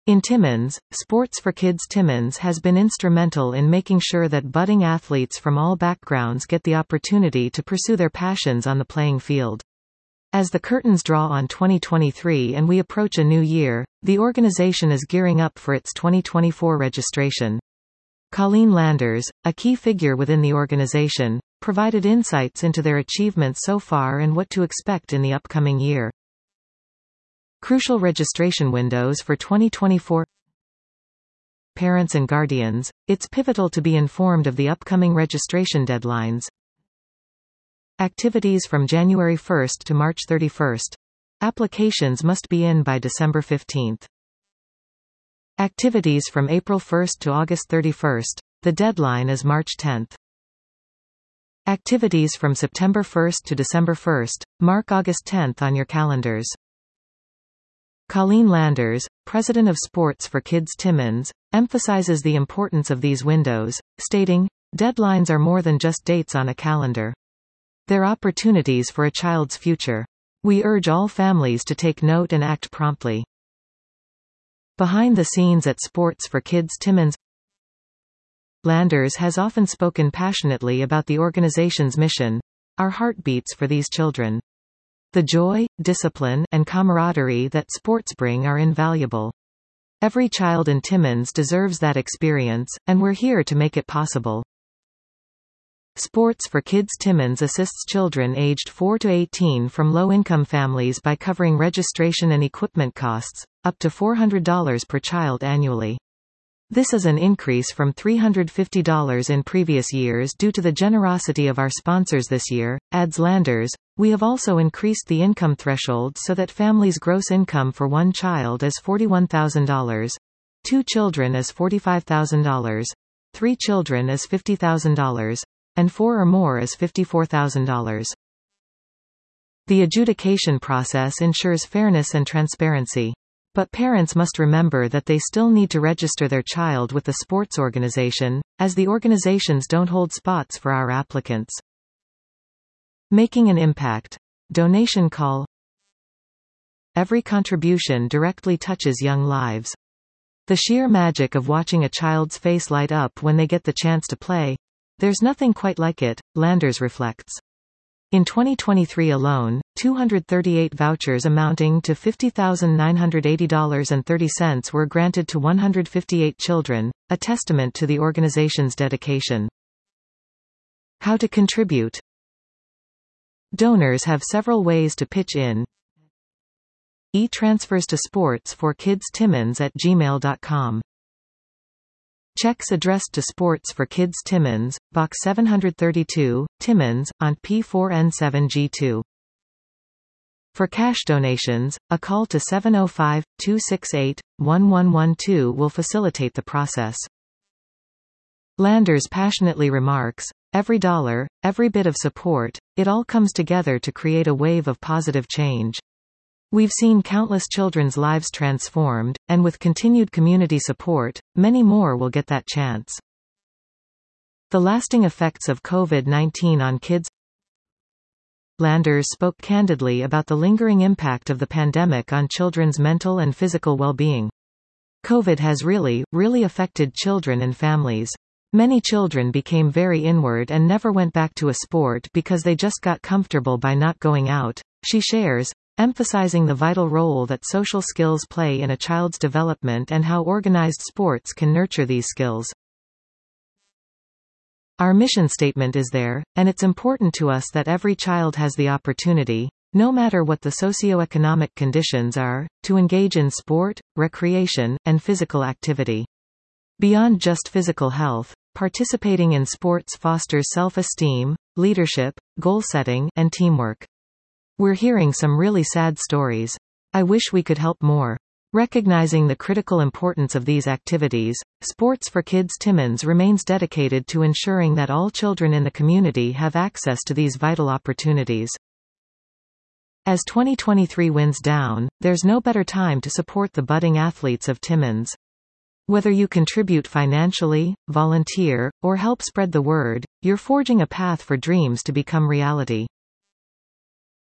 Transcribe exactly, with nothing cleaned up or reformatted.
In Timmins, Sports for Kids Timmins has been instrumental in making sure that budding athletes from all backgrounds get the opportunity to pursue their passions on the playing field. As the curtains draw on twenty twenty-three and we approach a new year, the organization is gearing up for its twenty twenty-four registration. Colleen Landers, a key figure within the organization, provided insights into their achievements so far and what to expect in the upcoming year. Crucial registration windows for twenty twenty-four. Parents and guardians, it's pivotal to be informed of the upcoming registration deadlines. Activities from January first to March thirty-first. Applications must be in by December fifteenth. Activities from April first to August thirty-first. The deadline is March tenth. Activities from September first to December first. Mark August tenth on your calendars. Colleen Landers, president of Sports for Kids Timmins, emphasizes the importance of these windows, stating, "Deadlines are more than just dates on a calendar. They're opportunities for a child's future. We urge all families to take note and act promptly." Behind the scenes at Sports for Kids Timmins, Landers has often spoken passionately about the organization's mission, "Our heart beats for these children." The joy, discipline, and camaraderie that sports bring are invaluable. Every child in Timmins deserves that experience, and we're here to make it possible. Sports for Kids Timmins assists children aged four to eighteen from low-income families by covering registration and equipment costs, up to four hundred dollars per child annually. This is an increase from three hundred fifty dollars in previous years due to the generosity of our sponsors this year, adds Landers. We have also increased the income threshold so that families' gross income for one child is forty-one thousand dollars, two children is forty-five thousand dollars, three children is fifty thousand dollars, and four or more is fifty-four thousand dollars. The adjudication process ensures fairness and transparency. But parents must remember that they still need to register their child with the sports organization, as the organizations don't hold spots for our applicants. Making an impact. Donation call. Every contribution directly touches young lives. The sheer magic of watching a child's face light up when they get the chance to play. There's nothing quite like it, Landers reflects. In twenty twenty-three alone, two hundred thirty-eight vouchers amounting to fifty thousand nine hundred eighty dollars and thirty cents were granted to one hundred fifty-eight children, a testament to the organization's dedication. How to contribute. Donors have several ways to pitch in. E-transfers to Sports for Kids Timmins at gmail dot com. Checks addressed to Sports for Kids Timmins, Box seven thirty-two, Timmins, on P four N seven G two. For cash donations, a call to seven oh five, two six eight, one one one two will facilitate the process. Landers passionately remarks, "Every dollar, every bit of support, it all comes together to create a wave of positive change. We've seen countless children's lives transformed, and with continued community support, many more will get that chance." The lasting effects of COVID nineteen on kids. Landers spoke candidly about the lingering impact of the pandemic on children's mental and physical well-being. COVID has really, really affected children and families. Many children became very inward and never went back to a sport because they just got comfortable by not going out, she shares, emphasizing the vital role that social skills play in a child's development and how organized sports can nurture these skills. Our mission statement is there, and it's important to us that every child has the opportunity, no matter what the socioeconomic conditions are, to engage in sport, recreation, and physical activity. Beyond just physical health, participating in sports fosters self-esteem, leadership, goal-setting, and teamwork. We're hearing some really sad stories. I wish we could help more. Recognizing the critical importance of these activities, Sports for Kids Timmins remains dedicated to ensuring that all children in the community have access to these vital opportunities. As twenty twenty-three winds down, there's no better time to support the budding athletes of Timmins. Whether you contribute financially, volunteer, or help spread the word, you're forging a path for dreams to become reality.